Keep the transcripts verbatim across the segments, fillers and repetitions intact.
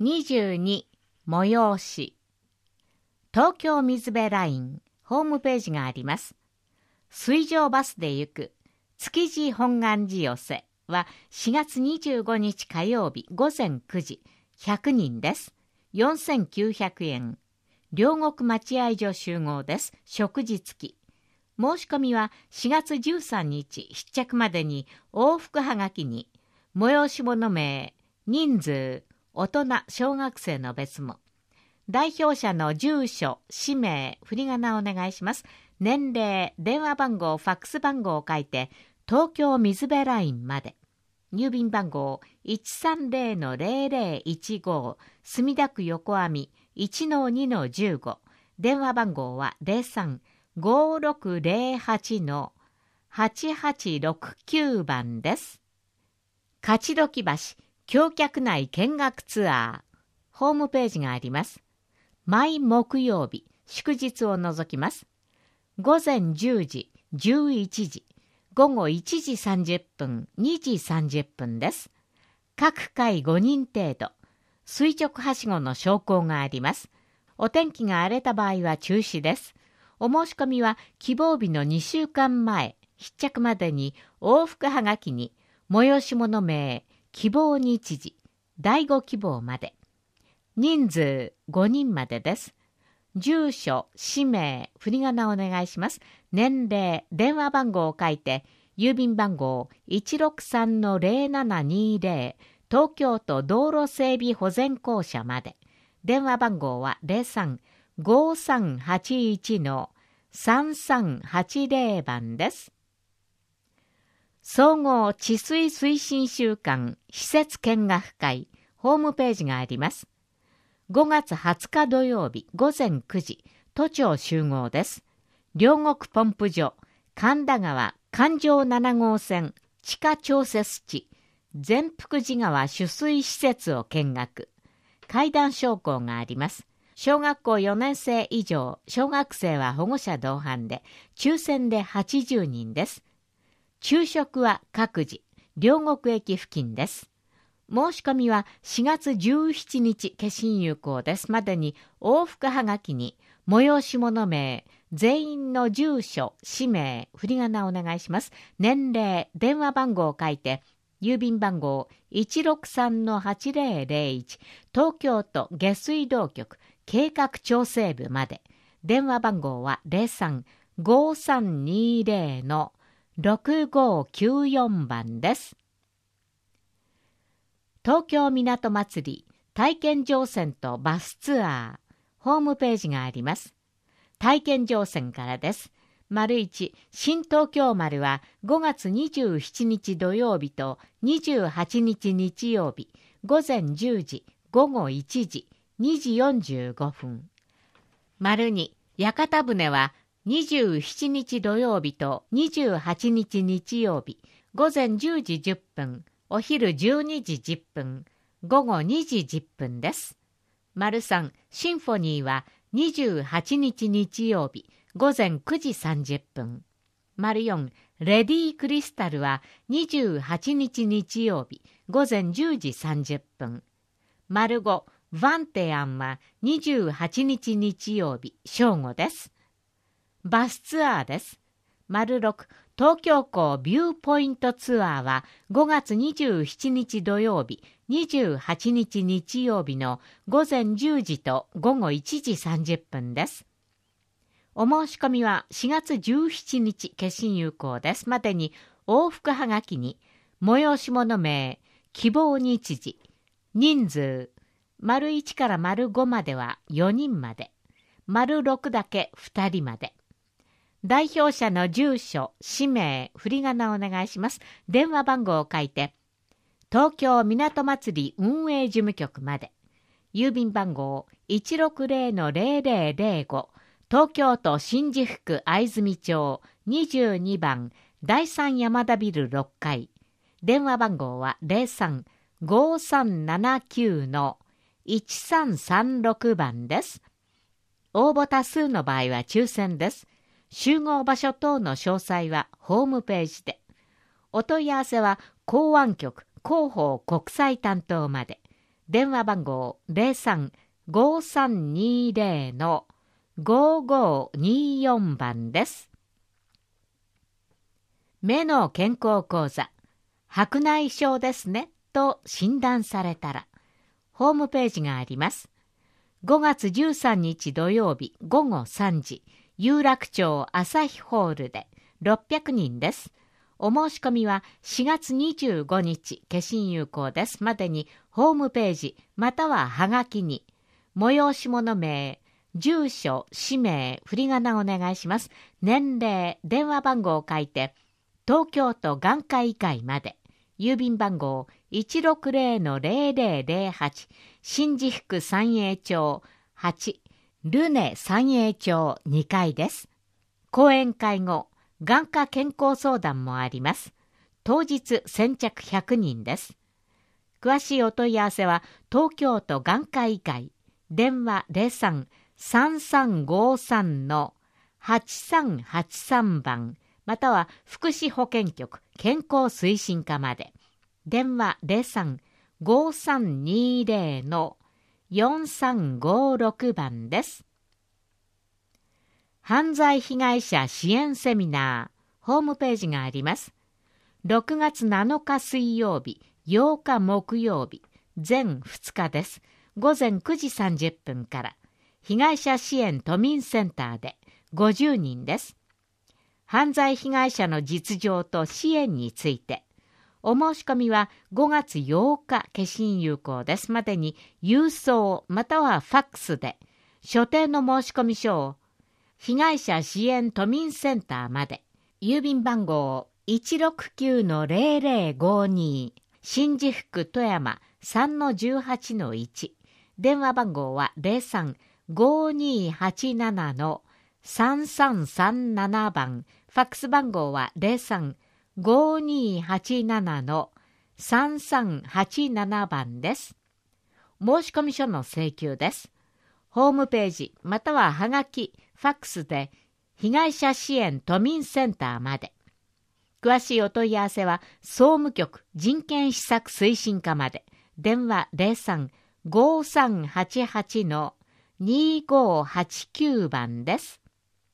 にじゅうに催し東京水辺ラインホームページがあります。水上バスで行く築地本願寺寄せはしがつにじゅうごにち火曜日午前くじ、ひゃくにんです。よんせんきゅうひゃくえん。両国待合所集合です。食事付き。申し込みはしがつじゅうさんにち必着までに往復はがきに催し物名、人数、大人、小学生の別も。代表者の住所、氏名、振り仮名をお願いします。年齢、電話番号、ファックス番号を書いて、東京水辺ラインまで。郵便番号 いちさんぜろのぜろぜろいちご 墨田区横網 いちのにのじゅうご。電話番号は ゼロさん ごろくゼロはち のはちはちろくきゅう 番です。勝どき橋橋脚内見学ツアーホームページがあります。毎木曜日祝日を除きます。午前じゅうじ、じゅういちじ、午後いちじさんじゅっぷん、にじさんじゅっぷんです。各回ごにん程度。垂直はしごの昇降があります。お天気が荒れた場合は中止です。お申し込みは希望日のにしゅうかんまえ、必着までに往復はがきに催し物名、希望日時、だいご希望まで。人数ごにんまでです。住所、氏名、振り仮名お願いします。年齢、電話番号を書いて、郵便番号 いちろくさんのぜろななにぜろ 東京都道路整備保全公社まで。電話番号は ゼロさん ごさんはちいちのさんさんはちぜろ 番です。総合治水推進週間施設見学会ホームページがあります。ごがつはつか土曜日午前くじ、都庁集合です。両国ポンプ所、神田川環状ななごうせん地下調節池、善福寺川取水施設を見学。階段昇降があります。小学校よねんせい以上、小学生は保護者同伴で、抽選ではちじゅうにんです。昼食は各自、両国駅付近です。申し込みはしがつじゅうしちにち消印有効ですまでに往復はがきに催し物名、全員の住所、氏名、振り仮名お願いします。年齢、電話番号を書いて、郵便番号 いちろくさんのはちぜろぜろいち 東京都下水道局計画調整部まで。電話番号は ゼロさん ごさんにぜろのろくごきゅうよん 番です。東京港まつり体験乗船とバスツアーホームページがあります。体験乗船からです。丸いち新東京丸はごがつにじゅうしちにち土曜日とにじゅうはちにち日曜日午前じゅうじ、ごごいちじ、にじよんじゅうごふん。丸に屋形船はにじゅうしちにち土曜日とにじゅうはちにち日曜日午前じゅうじじゅっぷん、お昼じゅうにじじゅっぷん、ごごにじじゅっぷんです。丸さんシンフォニーはにじゅうはちにち日曜日午前くじさんじゅっぷん。丸よんレディークリスタルはにじゅうはちにち日曜日午前じゅうじさんじゅっぷん。丸ごヴァンテアンはにじゅうはちにち日曜日正午です。バスツアーです。丸ろく東京港ビューポイントツアーはごがつにじゅうしちにち土曜日、にじゅうはちにち日曜日の午前じゅうじとごごいちじさんじゅっぷんです。お申し込みはしがつじゅうしちにち消印有効ですまでに往復はがきに催し物名、希望日時、人数、丸いちから丸ごまではよにんまで、丸ろくだけふたりまで。代表者の住所、氏名、振り仮名をお願いします。電話番号を書いて、東京港まつり運営事務局まで。郵便番号 いちろくぜろのぜろぜろぜろご、東京都新宿区藍住町にじゅうにばんだいさん山田ビルろっかい。電話番号は ゼロさん ごさんななきゅうのいちさんさんろく 番です。応募多数の場合は抽選です。集合場所等の詳細はホームページで。お問い合わせは港湾局広報国際担当まで。 電話番号 ゼロさん ごさんにゼロ のごごによん 番です。目の健康講座、白内障ですねと診断されたら、ホームページがあります。ごがつじゅうさんにち土曜日ごごさんじ、有楽町朝日ホールでろっぴゃくにんです。お申し込みはしがつにじゅうごにち、消印有効です。までにホームページまたははがきに、催し物名、住所、氏名、振り仮名をお願いします。年齢、電話番号を書いて、東京都眼科医会まで。郵便番号 いちろくゼロのゼロゼロゼロはち、新宿区三栄町はち、ルネ三栄町にかいです。講演会後、眼科健康相談もあります。当日先着ひゃくにんです。詳しいお問い合わせは、東京都眼科医会、電話 ゼロさん さんさんごさんのはちさんはちさん 番、または福祉保健局健康推進課まで。電話 ゼロさん ごさんにゼロ のよんさんごろく 番です。犯罪被害者支援セミナー、ホームページがあります。ろくがつなのか水曜日、ようか木曜日、全ふつかです。ごぜんくじさんじゅっぷんから、被害者支援都民センターでごじゅうにんです。犯罪被害者の実情と支援について、お申し込みはごがつようか消印有効です。までに郵送またはファックスで、所定の申し込み書を被害者支援都民センターまで、郵便番号 いちろくきゅうのゼロゼロごに、新宿区富山 さんのじゅうはちのいち、電話番号は ゼロさん ごにはちななのさんさんさんなな 番、ファックス番号は ゼロさん ごにはちななのさんさんはちなな 番です。申し込み書の請求です。ホームページまたははがき、ファックスで被害者支援都民センターまで。詳しいお問い合わせは総務局人権施策推進課まで。電話 ゼロさん ごさんはちはちのにごはちきゅう 番です。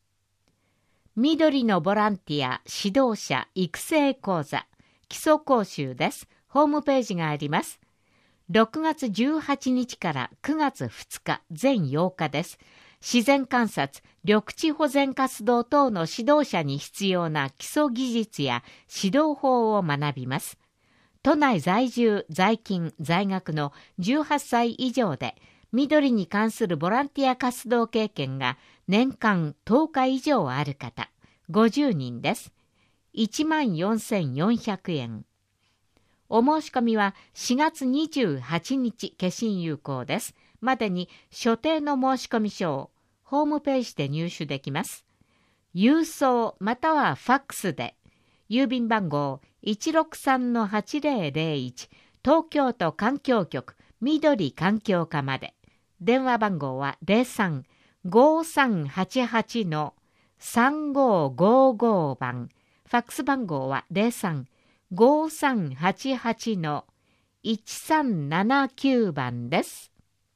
緑のボランティア指導者育成講座基礎講習です。ホームページがあります。ろくがつじゅうはちにちからくがつふつか、全ようかです。自然観察、緑地保全活動等の指導者に必要な基礎技術や指導法を学びます。都内在住、在勤、在学のじゅうはっさい以上で、緑に関するボランティア活動経験が年間とおか以上ある方、ごじゅうにんです。いちまんよんせんよんひゃくえん。お申し込みはしがつにじゅうはちにち消印有効です。までに所定の申し込み書をホームページで入手できます。郵送またはファックスで、郵便番号 いちろくさんのはちぜろぜろいち、東京都環境局緑環境課まで。電話番号は ゼロさん ごさんはちはちのさんごごご 番、ファックス番号は ゼロさん ごさんはちはちのいちさんななきゅう 番です。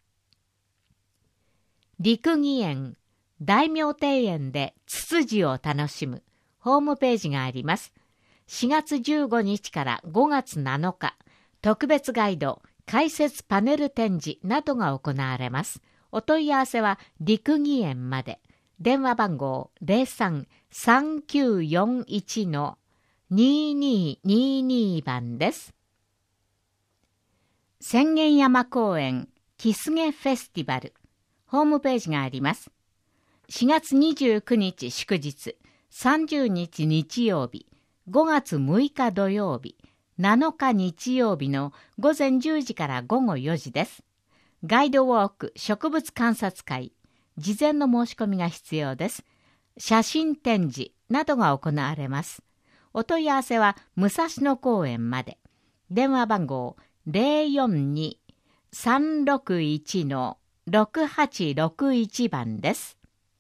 陸義園、大名庭園でツツジを楽しむホームページがあります。しがつじゅうごにちからごがつなのか、特別ガイド、解説パネル展示などが行われます。お問い合わせは陸義園まで。電話番号 ゼロさん さんきゅうよんいちのにににに 番です。浅間山公園キスゲフェスティバル、ホームページがあります。しがつにじゅうくにち祝日、さんじゅうにち日曜日、ごがつむいか土曜日、なのか日曜日のごぜんじゅうじからごごよじです。ガイドウォーク植物観察会、事前の申し込みが必要です。写真展示などが行われます。お問い合わせは武蔵野公園まで。電話番号 ゼロよんに さんろくいちのろくはちろくいち 番です。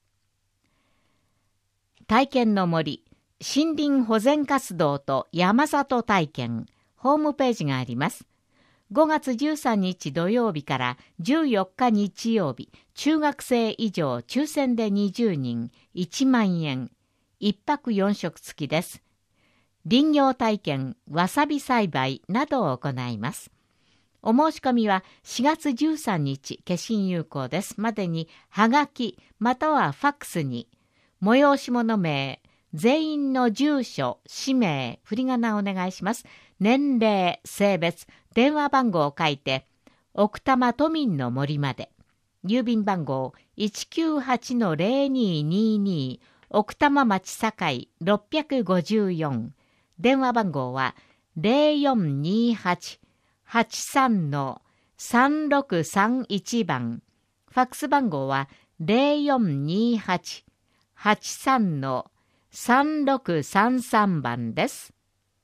体験の森、森林保全活動と山里体験、ホームページがあります。 ごがつじゅうさんにち土曜日からじゅうよっか日曜日、中学生以上抽選でにじゅうにん、いちまんえん、いっぱくよんしょく付きです。林業体験、わさび栽培などを行います。お申し込みはしがつじゅうさんにち消印有効です。までにはがきまたはファックスに催し物名、全員の住所、氏名、振り仮名をお願いします。年齢、性別、電話番号を書いて奥多摩都民の森まで。郵便番号 いちきゅうはちのゼロにーにーにー 奥多摩町堺ろっぴゃくごじゅうよん。電話番号は ゼロよんにーはち はちさんのさんろくさんいち 番。ファックス番号は ゼロよんにーはち はちさんのさんろくさんさん 番です。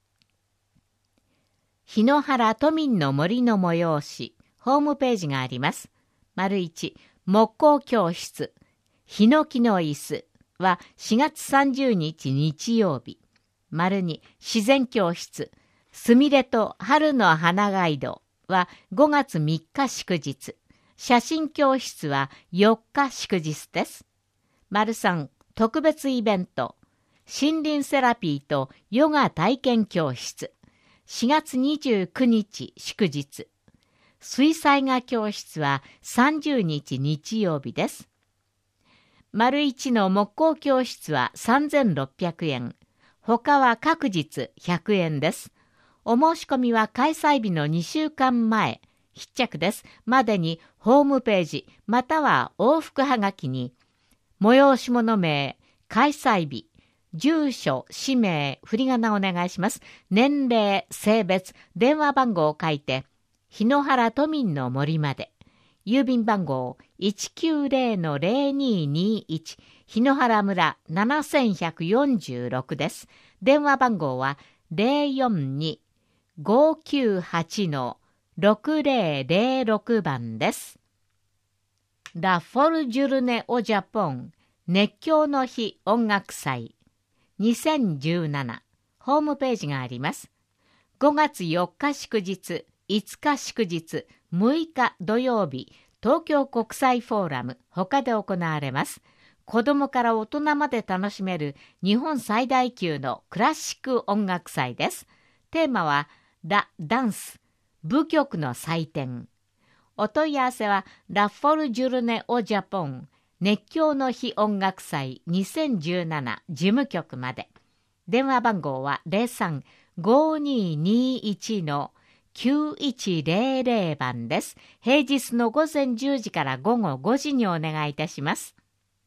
檜原都民の森の催し、ホームページがあります。丸いち、木工教室、ヒノキの椅子はしがつさんじゅうにち日曜日。丸に、自然教室、すみれと春の花ガイドはごがつみっか祝日。写真教室はよっか祝日です。丸さん、特別イベント、森林セラピーとヨガ体験教室。しがつにじゅうくにち祝日。水彩画教室はさんじゅうにち日曜日です。丸一の木工教室はさんぜんろっぴゃくえん。他は各日ひゃくえんです。お申し込みは開催日のにしゅうかんまえ、必着です。までにホームページまたは往復はがきに、催し物名、開催日、住所、氏名、振り仮名をお願いします。年齢、性別、電話番号を書いて、檜原都民の森まで。郵便番号 いちきゅうゼロのゼロにーにーいち 檜原村ななせんひゃくよんじゅうろくです。電話番号は ゼロよんにーごきゅうはちのろくゼロゼロろく 番です。ラフォルジュルネ・オ・ジャポン熱狂の日音楽祭にせんじゅうななホームページがあります。ごがつよっか祝日、いつか祝日、むいか土曜日、東京国際フォーラム他で行われます。子どもから大人まで楽しめる日本最大級のクラシック音楽祭です。テーマはラ・ダンス、舞曲の祭典。お問い合わせはラフォルジュルネ・オ・ジャポン熱狂の日音楽祭にせんじゅうなな事務局まで。電話番号は ゼロさん ごにーにーいちのきゅういちゼロゼロ 番です。平日のごぜんじゅうじからごごごじにお願いいたします。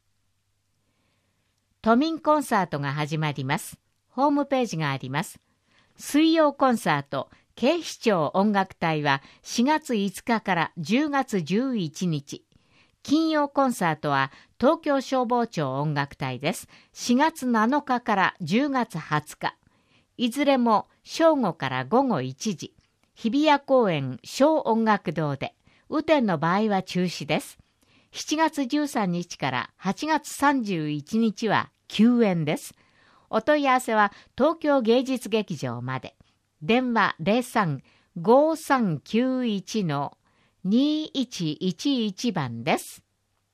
都民コンサートが始まります。ホームページがあります。水曜コンサート、警視庁音楽隊はしがついつかからじゅうがつじゅういちにち。金曜コンサートは東京消防庁音楽隊です。しがつなのかからじゅうがつはつか。いずれも正午からごごいちじ。日比谷公園小音楽堂で。雨天の場合は中止です。しちがつじゅうさんにちからはちがつさんじゅういちにちは休園です。お問い合わせは東京芸術劇場まで。電話 ゼロさん ごさんきゅういちのにいちいちいち 番です。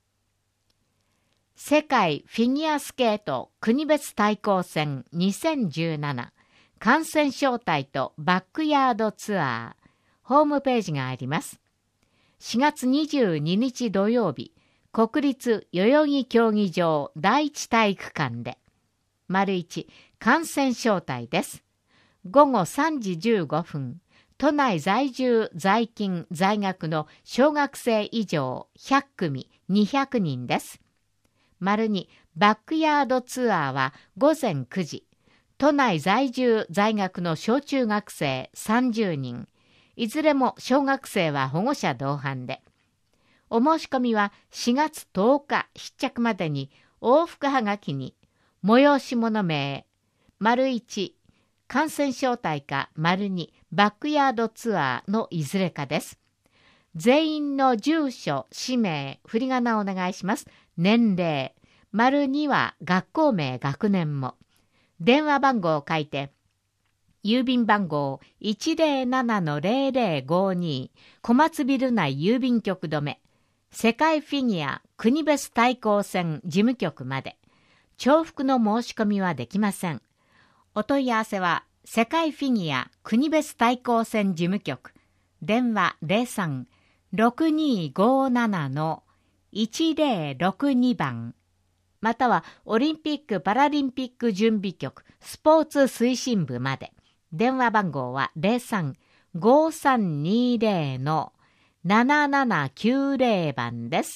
世界フィギュアスケート国別対抗戦にせんじゅうなな観戦招待とバックヤードツアーホームページがあります。しがつにじゅうににち土曜日、国立代々木競技場第一体育館で。丸一観戦招待です。ごごさんじじゅうごふん、都内在住在勤在学の小学生以上ひゃくくみにひゃくにんです。丸にバックヤードツアーはごぜんくじ、都内在住在学の小中学生さんじゅうにん、いずれも小学生は保護者同伴で。お申し込みはしがつとおか必着までに往復はがきに催し物名、丸一観戦招待か丸にバックヤードツアーのいずれかです。全員の住所、氏名、振り仮名をお願いします。年齢、丸には学校名、学年も。電話番号を書いて、 郵便番号 いちまるななのゼロゼロごに 小松ビル内郵便局止め、世界フィギュア国別対抗戦事務局まで。重複の申し込みはできません。お問い合わせは世界フィギュア国別対抗戦事務局、電話 ゼロさん ろくにーごーななのいちゼロろくに 番、またはオリンピック・パラリンピック準備局スポーツ推進部まで。電話番号は ゼロさん ごーさんにーゼロのななななきゅうゼロ 番です。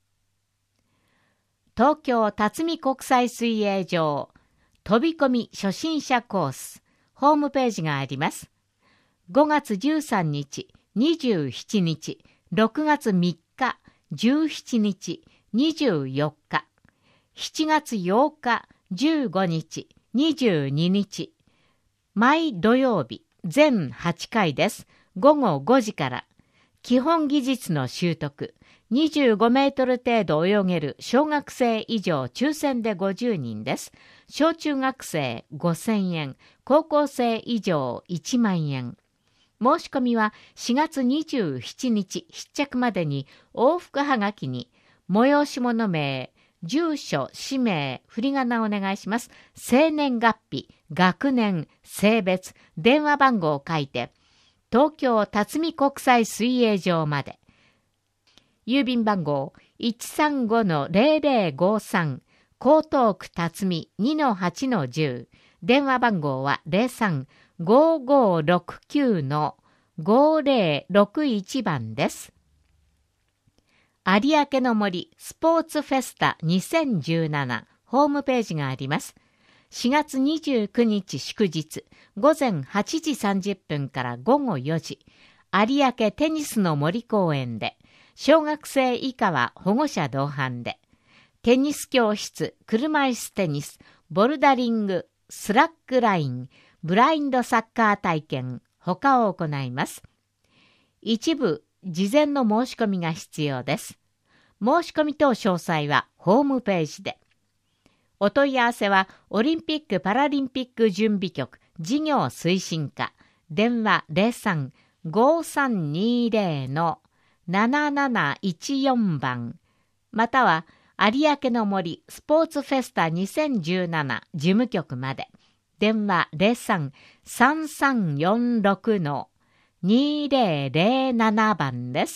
東京辰巳国際水泳場飛び込み初心者コースホームページがあります。ごがつじゅうさんにち、にじゅうしちにち、ろくがつみっか、じゅうしちにち、にじゅうよっか、しちがつようか、じゅうごにち、にじゅうににち、毎土曜日、全はちかいです。ごごごじから。基本技術の習得。にじゅうごメートル程度泳げる小学生以上抽選でごじゅうにんです。小中学生ごせんえん、高校生以上いちまんえん。申し込みはしがつにじゅうしちにち必着までに往復はがきに催し物名、住所、氏名、振り仮名お願いします。生年月日、学年、性別、電話番号を書いて、東京辰巳国際水泳場まで。郵便番号 いちさんごのゼロゼロごさん 江東区辰巳 にのはちのじゅう、電話番号は ゼロさん ごーごーろくきゅうのごーぜろろくいち 番です。有明の森スポーツフェスタにせんじゅうななホームページがあります。しがつにじゅうくにち祝日、午前はちじさんじゅっぷんからごごよじ、有明テニスの森公園で、小学生以下は保護者同伴で、テニス教室、車椅子テニス、ボルダリング、スラックライン、ブラインドサッカー体験、他を行います。一部、事前の申し込みが必要です。申し込み等詳細はホームページで。お問い合わせは、オリンピック・パラリンピック準備局事業推進課、電話 ゼロさん ごーさんにーゼロのなななないちよん 番、または有明の森スポーツフェスタにせんじゅうなな事務局まで。電話 ゼロさん さんさんよんろくのにゼロゼロなな 番です。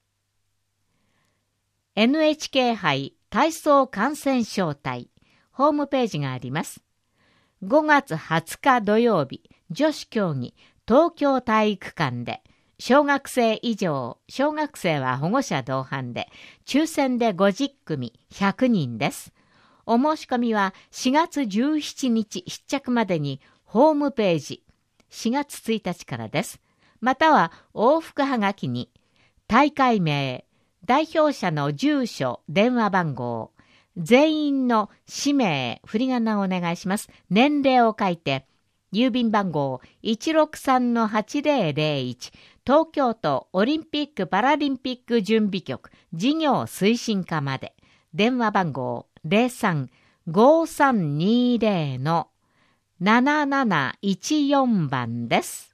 エヌエイチケー 杯体操観戦招待ホームページがあります。ごがつはつか土曜日、女子競技東京体育館で、小学生以上、小学生は保護者同伴で、抽選でごじゅっくみひゃくにんです。お申し込みはしがつじゅうしちにち必着までにホームページ、しがつついたちからです。または往復はがきに、大会名、代表者の住所、電話番号、全員の氏名、振り仮名をお願いします。年齢を書いて、郵便番号 いちろくさんのはちゼロゼロいち 東京都オリンピック・パラリンピック準備局事業推進課まで。電話番号 ゼロさん ごーさんにーゼロのなななないちよん 番です。